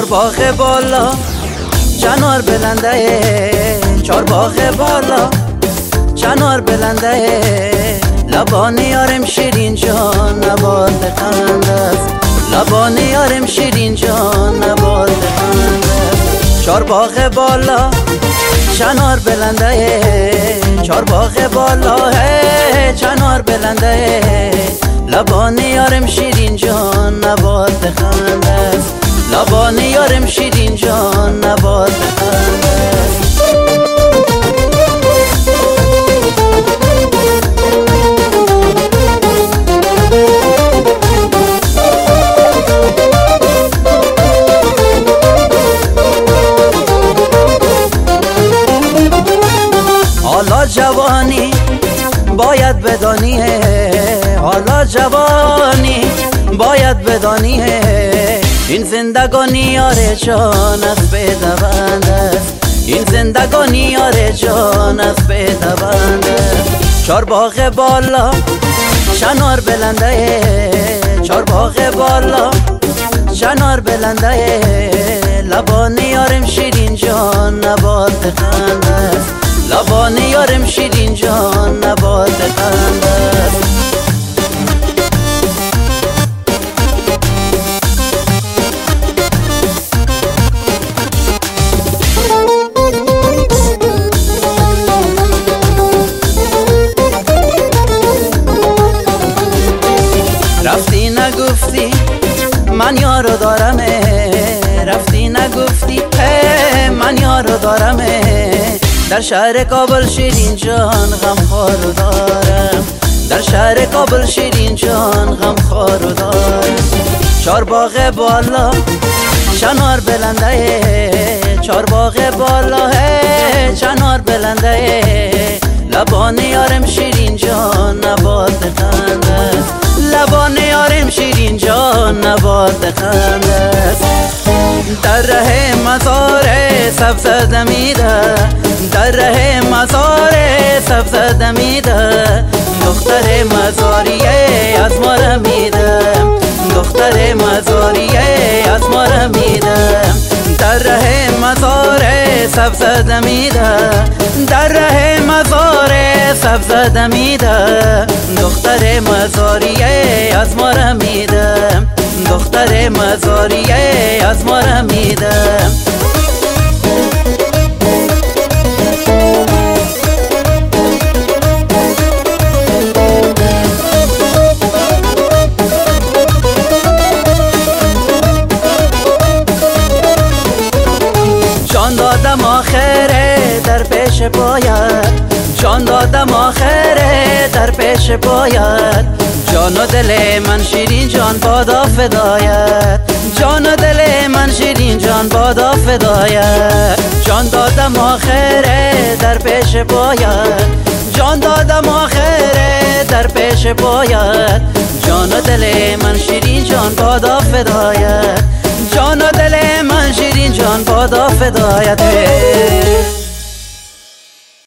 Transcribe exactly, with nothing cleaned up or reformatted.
باغ بالا چنار بلنده، چار باغ بالا چنار بلنده، لبان یارم شیرین جان نبات خنده است، لبان یارم شیرین جان نبات خنده است. چار باغ بالا چنار بلنده، چار باغ بالا چنار بلنده، لبان یارم شیرین جان نبات خنده است، لبان یارم شیرین جان نبات خنده است. حالا جوانی باید بدانی، حالا جوانی باید بدانی، این زندگانی یار جان از بدوند است، این زندگانی یار جان از بدوند است. چار باغ بالا چنار بلنده، چار باغ بالا چنار بلنده، لبان یارم شیرین جان نبات خنده است، لبان یارم شیرین جان نبات خنده است. رفتی نگفتی من یارو دارمه، رفتی نگفتی من یارو دارمه، در شهر کابل شیرین جان غم خارو دارم، در شهر کابل شیرین جان غم خارو دارم. چار باغ بالا چنار بلنده، چار باغ بالا چنار بلنده، لبان یارم شیرین جان نبات خنده است، لبان یارم شیرین جان نبات خنده است. در ره مزار سبز دمیده، در ره مزار سبز دمیده، دختر مزاریه از ما رمیده، دختر مزاریه از ما رمیده، در ره مزار سبز دمیده، در ره مزار سبز دمیده، دختر مزاریه از ما رمیده، دختر مزاریه از ما رمیده. جان دادم آخره در پیش پایت، جان دادم آخره در پیش پایت، جان و دل من شیرین جان بادا فدایت، جان و دل من شیرین جان بادا فدایت. جان دادم آخره در پیش پایت، جان دادم آخره در پیش پایت، جان و دل من شیرین جان بادا فدایت، جان و دل من شیرین جان بادا فدایت.